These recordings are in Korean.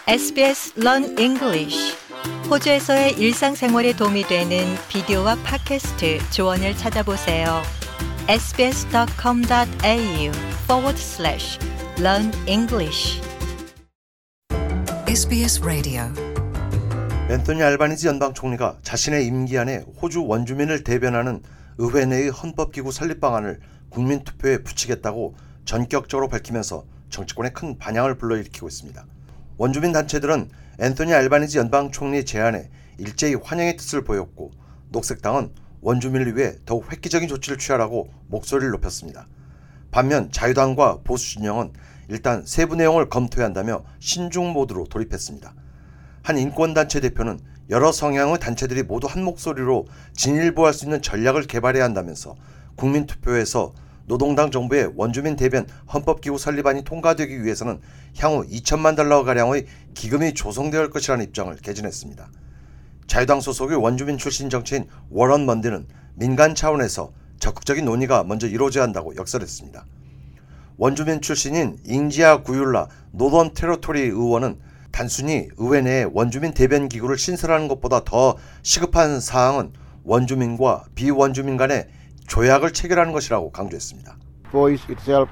SBS Learn English. 호주에서의 일상생활에 도움이 되는 비디오와 팟캐스트 조언을 찾아보세요. sbs.com.au/learn English. SBS Radio. 앤토니 알바니지 연방 총리가 자신의 임기 안에 호주 원주민을 대변하는 의회 내의 헌법기구 설립 방안을 국민투표에 붙이겠다고 전격적으로 밝히면서 정치권에 큰 반향을 불러일으키고 있습니다. 원주민 단체들은 앤토니 알바니지 연방 총리 제안에 일제히 환영의 뜻을 보였고, 녹색당은 원주민을 위해 더욱 획기적인 조치를 취하라고 목소리를 높였습니다. 반면 자유당과 보수진영은 일단 세부 내용을 검토해야 한다며 신중 모드로 돌입했습니다. 한 인권단체 대표는 여러 성향의 단체들이 모두 한 목소리로 진일보할 수 있는 전략을 개발해야 한다면서 국민투표에서 노동당 정부의 원주민 대변 헌법기구 설립안이 통과되기 위해서는 향후 2천만 달러가량의 기금이 조성되어야 할 것이라는 입장을 개진했습니다. 자유당 소속의 원주민 출신 정치인 워런 먼디는 민간 차원에서 적극적인 논의가 먼저 이루어져야 한다고 역설했습니다. 원주민 출신인 잉지아 구율라 노던 테러토리 의원은 단순히 의회 내에 원주민 대변 기구를 신설하는 것보다 더 시급한 사항은 원주민과 비원주민 간의 조약을 체결하는 것이라고 강조했습니다. Voice itself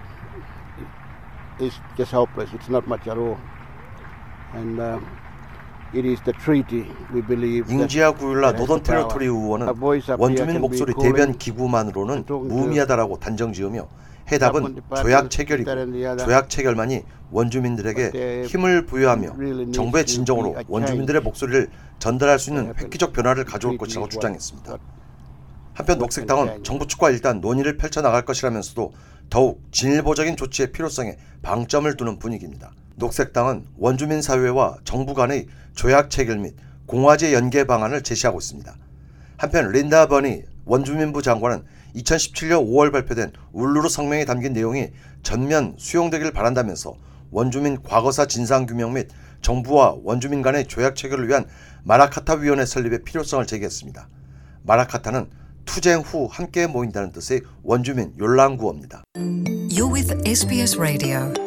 is just helpless. It's not much at all. And it is the treaty we believe. 잉지아 구율라 노던 테러토리 의원은 원주민 목소리 대변 기구만으로는 무의미하다라고 단정지으며 해답은 조약 체결이고, 조약 체결만이 원주민들에게 힘을 부여하며 정부의 진정으로 원주민들의 목소리를 전달할 수 있는 획기적 변화를 가져올 것이라고 주장했습니다. 한편 녹색당은 정부 측과 일단 논의를 펼쳐나갈 것이라면서도 더욱 진일보적인 조치의 필요성에 방점을 두는 분위기입니다. 녹색당은 원주민 사회와 정부 간의 조약 체결 및 공화제 연계 방안을 제시하고 있습니다. 한편 린다 버니 원주민부 장관은 2017년 5월 발표된 울루루 성명에 담긴 내용이 전면 수용되길 바란다면서 원주민 과거사 진상규명 및 정부와 원주민 간의 조약 체결을 위한 마라카타 위원회 설립의 필요성을 제기했습니다. 마라카타는 투쟁 후 함께 모인다는 뜻의 원주민 욜랑구어입니다. You're with SBS Radio.